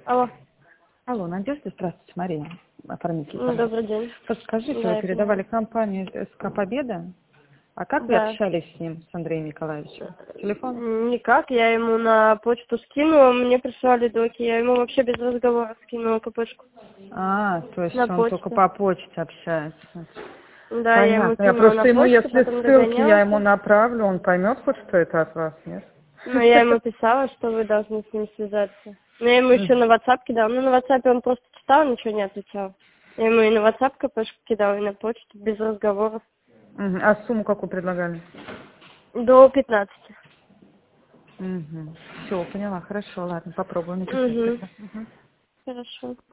Алло. Алло, Надежда, здравствуйте, Мария, оформитель. Добрый день. Подскажите, Да, вы я передавали понимаю. компанию СК «Победа», а как вы Да. общались с ним, с Андреем Николаевичем? Телефон? Никак, я ему на почту скинула, мне прислали доки, я ему вообще без разговора скинула КПшку. То есть На он только почту. по почте общается. Да, я ему Понятно. Я кинула на просто ему, почту, если потом ссылки я ему догонялся. направлю, он поймет хоть, что это от вас, нет? Но я ему писала, что вы должны с ним связаться. Но я ему еще на WhatsApp кидала. Ну, на WhatsApp он просто читал, ничего не отвечал. Я ему и на WhatsApp КПшку кидала, и на почту, без разговоров. А сумму какую предлагали? До 15. Все, поняла, хорошо, ладно, попробуем написать тогда. Хорошо.